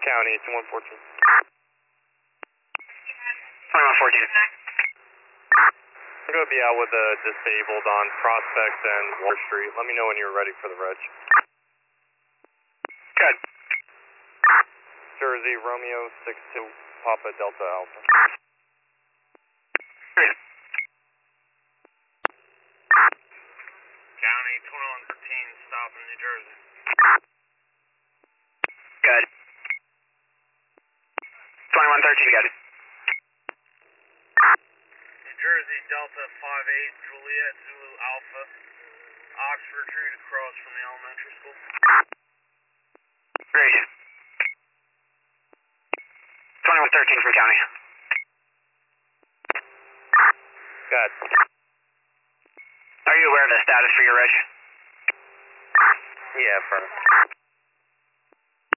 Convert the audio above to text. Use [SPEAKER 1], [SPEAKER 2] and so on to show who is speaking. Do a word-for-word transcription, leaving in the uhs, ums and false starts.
[SPEAKER 1] County, twenty-one fourteen.
[SPEAKER 2] twenty-one fourteen.
[SPEAKER 1] I'm going to be out with a disabled on Prospect and Water Street. Let me know when you're ready for the reg.
[SPEAKER 2] Good.
[SPEAKER 1] Jersey, Romeo six two, Papa Delta Alpha.
[SPEAKER 2] Good.
[SPEAKER 1] County, twenty-one thirteen, stop in New Jersey.
[SPEAKER 2] Good. twenty-one thirteen, good.
[SPEAKER 1] New Jersey, Delta five eight, Juliet, Zulu Alpha. Oxford Street across from the elementary school.
[SPEAKER 2] Great. twenty-one thirteen for County.
[SPEAKER 1] Good.
[SPEAKER 2] Are you aware of the status for your reg?
[SPEAKER 1] Yeah, affirmative.